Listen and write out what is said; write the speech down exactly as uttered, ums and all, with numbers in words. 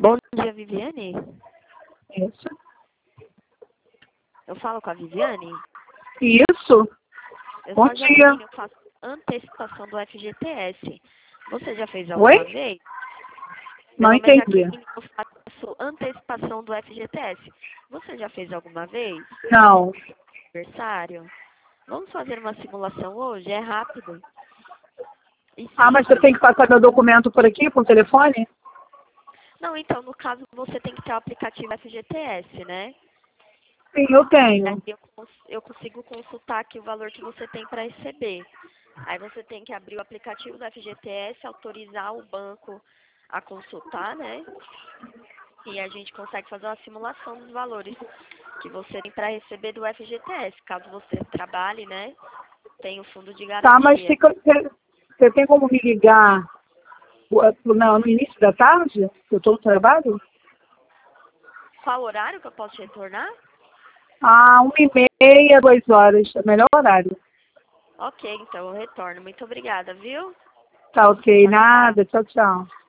Bom dia, Viviane. Isso. Eu falo com a Viviane? Isso. Eu Bom sou a dia. Jaqueline, eu faço antecipação do F G T S. Você já fez alguma Oi? vez? Não Meu nome é entendi. Jaqueline, eu faço antecipação do F G T S. Você já fez alguma vez? Não. Aniversário? Vamos fazer uma simulação hoje? É rápido. E Ah, mas você simples. tem que passar meu documento por aqui, por telefone? Não, então, no caso, você tem que ter o aplicativo F G T S, né? Sim, eu Aí tenho. eu, cons- eu consigo consultar aqui o valor que você tem para receber. Aí você tem que abrir o aplicativo do F G T S, autorizar o banco a consultar, né? E a gente consegue fazer uma simulação dos valores que você tem para receber do F G T S. Caso você trabalhe, né? Tem o fundo de Tá, mas garantia. fica, você, você tem como me ligar uh, não, no início da tarde? Eu estou no trabalho? Qual horário que eu posso te retornar? Ah, uma e meia, duas horas. É o melhor horário. Ok, então eu retorno. Muito obrigada, viu? Tá ok, Tchau, tchau. nada. Tchau, tchau.